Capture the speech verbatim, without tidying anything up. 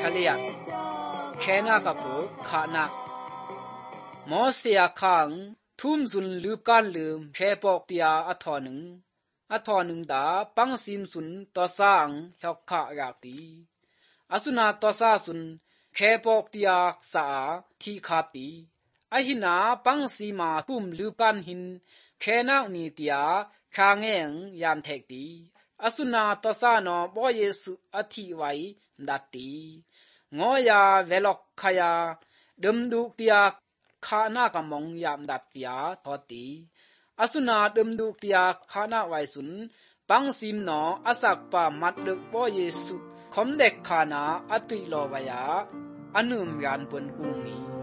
ะเลียแค่นากับขานักมอเสียขังทุ่มสุนลืบกันลืมแค่ปอกเตียอัทอหนึ่งอัทอหนึ่งดาปังซิมสุนตัวสร้างหอกขะอยากตีอสุนาตัวซาสุนแค่ปอกเตียสาที่ขาตีอหินาปังสีมาทุ่มลืบกันหินแค่นักนี่เตียคางเงยามแทกตีอสุนาตัวซานอบอเยสุอธิไว้ดัดตีงอยาเวลอกขยาดมดุกเตียขาหน้ากำมองยามดัดเตียทอตีอสุนาดมดุกเตียขาหน้าไว้สุนปังซิมหนออสักปามัดลึกบอเยสุคมเด็กขานาอติโลวายาอนุมยานปนกุงนี